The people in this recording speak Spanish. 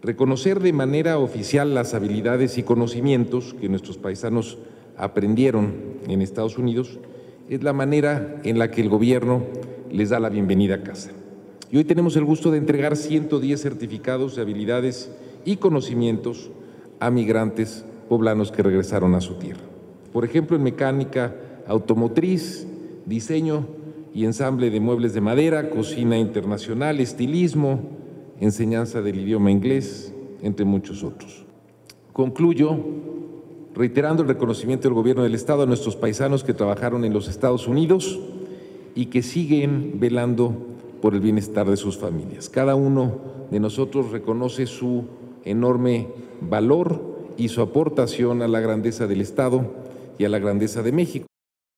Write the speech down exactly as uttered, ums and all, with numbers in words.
Reconocer de manera oficial las habilidades y conocimientos que nuestros paisanos aprendieron en Estados Unidos es la manera en la que el gobierno les da la bienvenida a casa. Y hoy tenemos el gusto de entregar ciento diez certificados de habilidades y conocimientos a migrantes poblanos que regresaron a su tierra. Por ejemplo, en mecánica automotriz, diseño y ensamble de muebles de madera, cocina internacional, estilismo, enseñanza del idioma inglés, entre muchos otros. Concluyo reiterando el reconocimiento del Gobierno del Estado a nuestros paisanos que trabajaron en los Estados Unidos y que siguen velando por el bienestar de sus familias. Cada uno de nosotros reconoce su enorme valor y su aportación a la grandeza del Estado y a la grandeza de México.